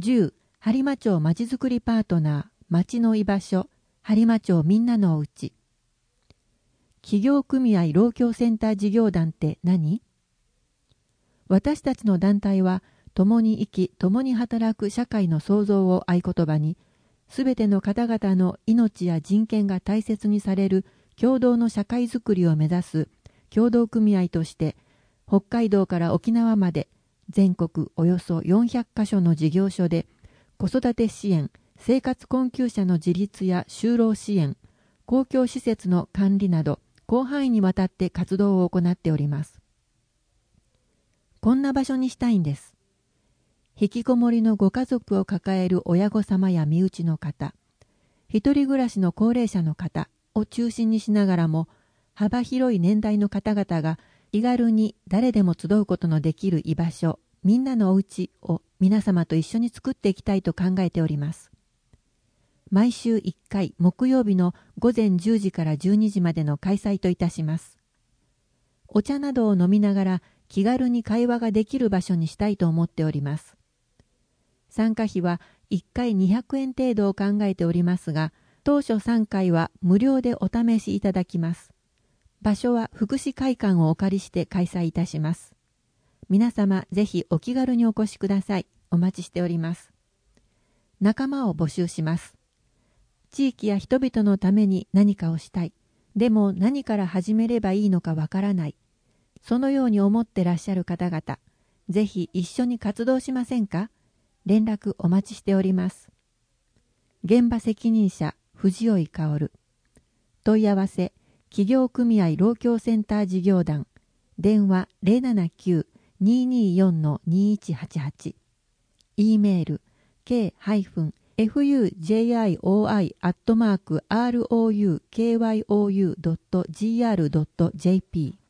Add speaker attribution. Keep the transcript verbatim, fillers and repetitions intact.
Speaker 1: じゅう、播磨町まちづくりパートナー、町の居場所、播磨町みんなのおうち。企業組合労協センター事業団って何？私たちの団体は、共に生き、共に働く社会の創造を合言葉に、すべての方々の命や人権が大切にされる共同の社会づくりを目指す協同組合として、北海道から沖縄まで全国およそよんひゃくカ所の事業所で子育て支援、生活困窮者の自立や就労支援、公共施設の管理など広範囲にわたって活動を行っております。こんな場所にしたいんです。引きこもりのご家族を抱える親御様や身内の方、一人暮らしの高齢者の方を中心にしながらも、幅広い年代の方々が気軽に誰でも集うことのできる居場所、みんなのおうちを皆様と一緒に作っていきたいと考えております。毎週いっかい木曜日のごぜんじゅうじからじゅうにじまでの開催といたします。お茶などを飲みながら気軽に会話ができる場所にしたいと思っております。参加費はいっかいにひゃくえん程度を考えておりますが、当初さんかいは無料でお試しいただきます。場所は福祉会館をお借りして開催いたします。皆様ぜひお気軽にお越しください。お待ちしております。仲間を募集します。地域や人々のために何かをしたい。でも何から始めればいいのかわからない。そのように思ってらっしゃる方々、ぜひ一緒に活動しませんか？連絡お待ちしております。現場責任者藤尾薫。問い合わせ企業組合労協センター事業団。電話 ゼロななきゅう にーにーよん にーいちはちはち。e メール ケーフジョイアットマーク ローキョウドットジーアールドットジェーピー